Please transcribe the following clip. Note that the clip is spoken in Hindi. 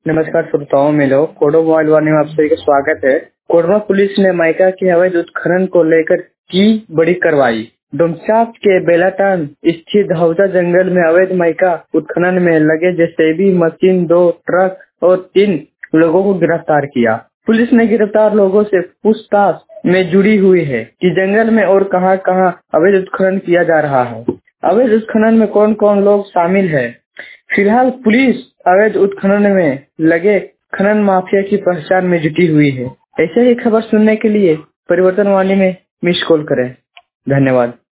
नमस्कार श्रोताओं मिलो कोडो मोबाइल वाले में आप सभी का स्वागत है। कोडरमा पुलिस ने माइका के अवैध उत्खनन को लेकर की बड़ी कार्रवाई। डोमचांच के बेलाटान स्थित हौजा जंगल में अवैध माइका उत्खनन में लगे जेसीबी मशीन 2 ट्रक और 3 लोगों को गिरफ्तार किया। पुलिस ने गिरफ्तार लोगों से पूछताछ में जुड़ी हुई है कि जंगल में और कहां-कहां अवैध उत्खनन किया जा रहा है। अवैध उत्खनन में कौन-कौन लोग शामिल है। फिलहाल पुलिस अवैध उत्खनन में लगे खनन माफिया की पहचान में जुटी हुई है। ऐसे ही खबर सुनने के लिए परिवर्तन वाणी में मिस कॉल करें। धन्यवाद।